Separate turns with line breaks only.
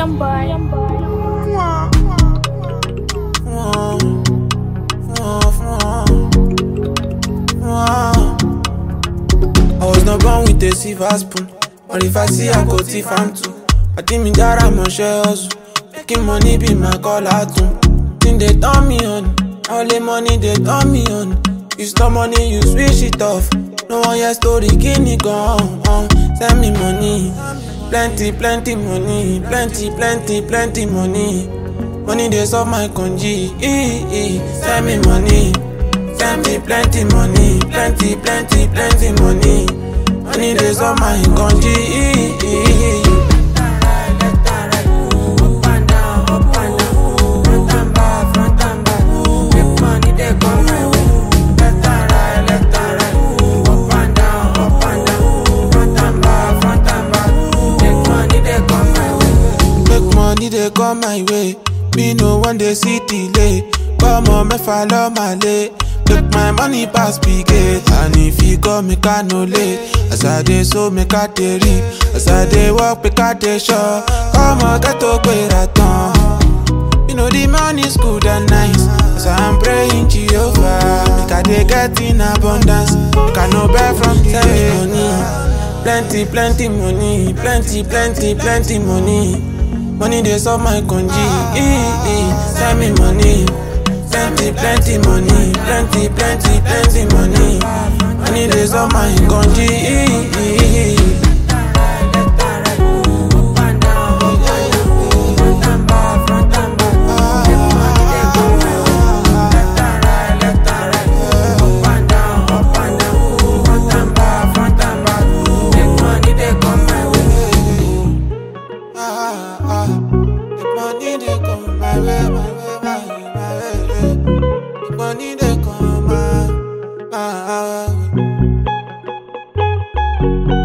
I was not born with a silver spoon, but if I see I go thief am too. I think me that I'm on share hustle, making money be my call out too. Think they turn me on, all the money they turn me on. You stop money, you switch it off. No one your story, guinea gone. Send me money, plenty money, plenty money. Money they solve my conji. Send me money, send me plenty money, plenty money. Money they solve my conji. They come my way, me no one they see delay. Come on, me follow my lay. Make my money pass big gate, and if you go, me can no late. As I dey so, me can dey reap. As I dey walk, me can dey show. Come on, get to pay that on. You know the money's good and nice, so I'm praying Jehovah. Make I dey get in abundance. You can no bear from the money. Plenty money, plenty money. Money they solve my conji. Send me money, send me plenty money, plenty money. Money they solve my conji. Money they come my way, Money they come my way.